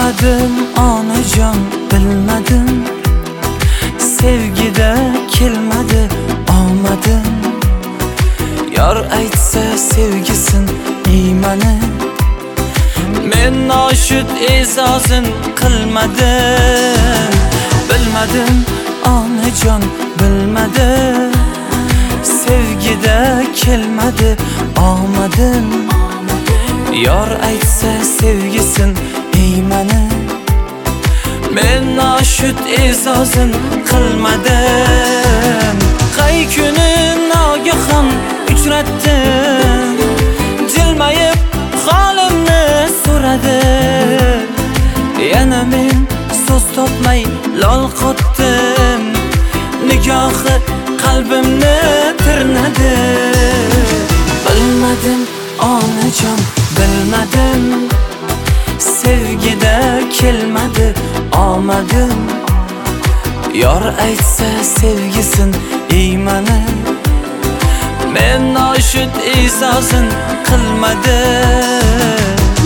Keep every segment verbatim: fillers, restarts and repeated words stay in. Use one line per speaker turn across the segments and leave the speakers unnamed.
Bilmadim onajon, bilmadim. Sevgida kelmadi omadim. Yor aytsa sevgisin iymani, men noshud e'zozin qilmadim. Bilmadim onajon, bilmadim. Sevgida kelmadi omadim. Yor aytsa sevgisin iymani, men noshud e'zozin qilmadim. Qay kuni nogahon uchratdim, jilmayib holimni so'radi. Yana men so'z topmay lol qotdim, nigohi qalbimni tirnadi. Bilmadim onajon, bilmadim. Sevgida kelmadi omadim. Yor aytsa sevgisin iymani, men noshud e'zozin qilmadim.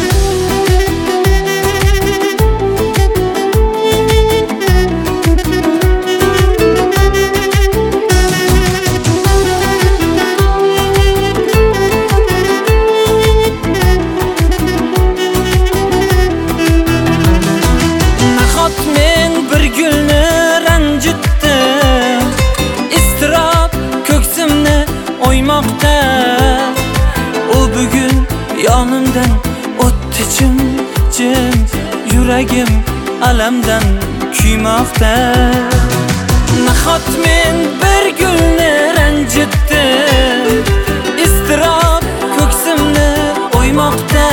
O bugun yonimdan o'tdi jim jim, yuragim alamdan kuymoqda. Nahot men bir gulni ranjitdim, iztirob ko'ksimni o'ymoqda.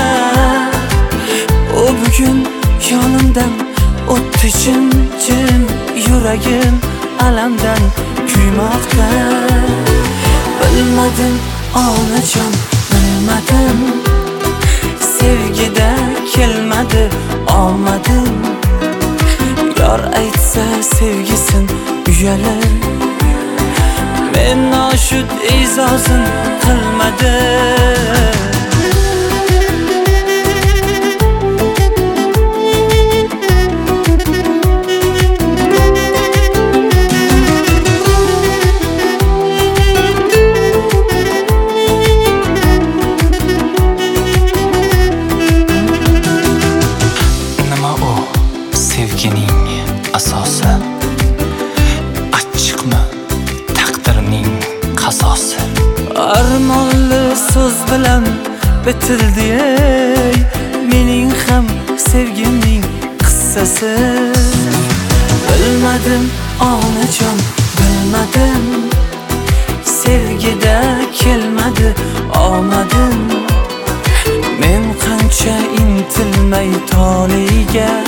O bugun yonimdan o'tdi jim jim, yuragim alamdan kuymoqda. Bilmadim onajon, bilmadim. Sevgida kelmadi omadim. Yor aytsa sevgisin uyalar, men noshud e'zozin qilmadim.
Sevgining asosi achchiqmi taqdirning qazosi?
Armonli so'z bilan bitildi ey mening ham sevgimning qissasi. Bilmadim onajon, bilmadim. Sevgida kelmadi omadim. Men qancha intilmay toliga